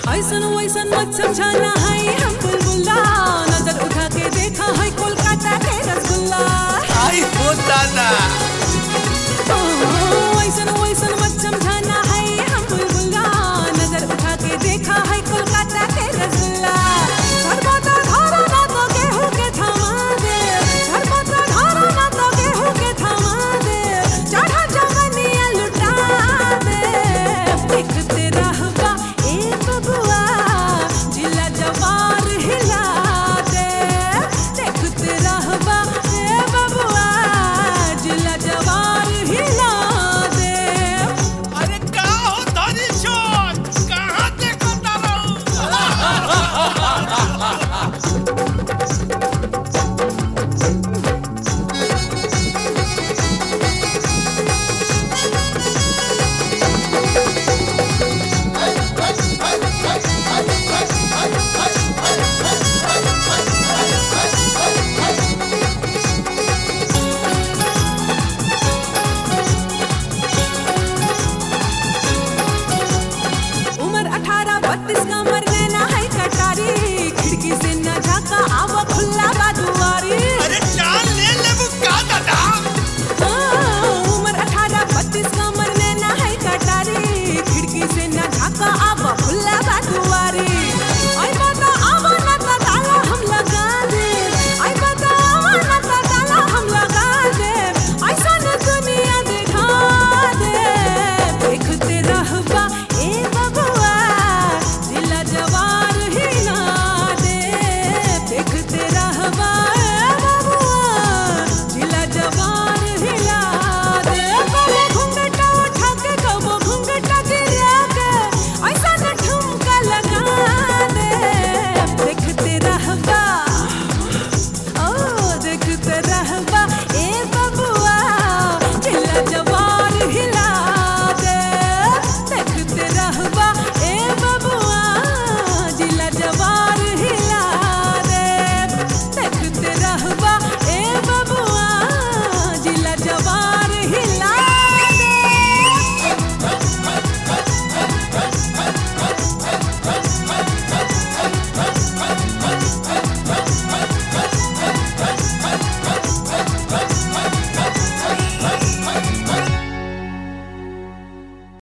ऐसन वैसन मत समझाना है हम बुलबुला, नजर उठा के देखा है कोलकाता के रसगुल्ला। आई हो दादा ऐसन वैसन मत समझाना है हम बुलबुला, नजर उठा के देखा है कोलकाता के रसगुल्ला। सरबता धारा ना तो गेहूं के थमा दे, सरबता धारा ना तो गेहूं के थमा दे, चढ़ा जवनिया लुटा दे। देखते रहबा ए बबुआ जिला जवार हिला दे, देखते रहबा ए बबुआ जिला जवार हिला दे। अरे का हो धनी छोड़ कहाँ देखता रहूं उम्र 18-32